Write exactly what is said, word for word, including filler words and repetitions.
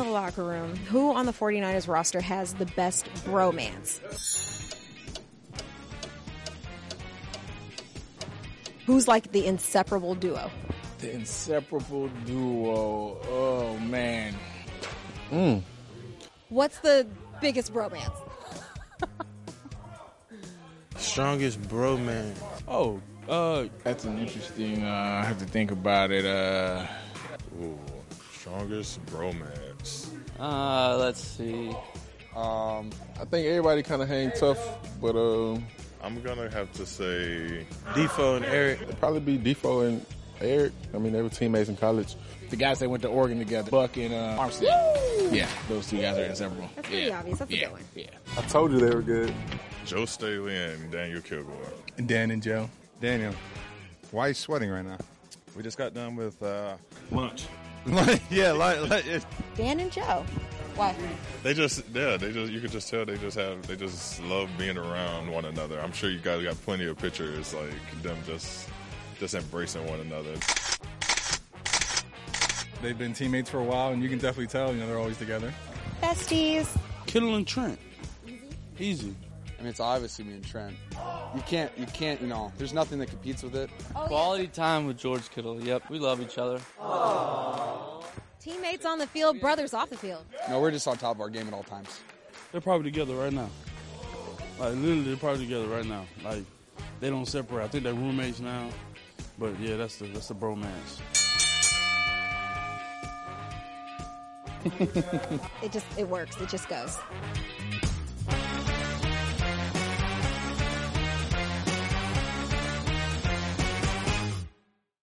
the locker room, who on the 49ers roster has the best bromance? Who's like the inseparable duo? The inseparable duo. Oh, man. Mm. What's the biggest bromance? Strongest bromance. Oh, uh, that's an interesting, uh, I have to think about it. Uh, Ooh, strongest bromance. Uh, let's see. Um, I think everybody kind of hang tough, but um, I'm gonna have to say Defo and Eric. It'd probably be Defo and Eric. I mean, they were teammates in college. the guys that went to Oregon together, Buck and uh, Armstead. Woo! Yeah, those two guys are inseparable. That's pretty yeah. obvious. That's yeah. a good one. Yeah. I told you they were good. Joe Staley and Daniel Kilgore. Dan and Joe. Daniel, why are you sweating right now? We just got done with uh, Lunch. yeah, like, like it, Dan and Joe. Why? They just, yeah, they just, you could just tell they just have, they just love being around one another. I'm sure you guys got plenty of pictures like them just, just embracing one another. They've been teammates for a while, and you can definitely tell, you know, they're always together. Besties. Kittle and Trent. Easy. I mean, it's obviously me and Trent. You can't, you can't, you know, there's nothing that competes with it. Oh, Quality time with George Kittle. Yep, we love each other. yeah. Teammates on the field, brothers off the field. No, we're just on top of our game at all times. They're probably together right now. Like, literally, they're probably together right now. Like, they don't separate. I think they're roommates now. But, yeah, that's the, that's the bromance. It just, it works. It just goes.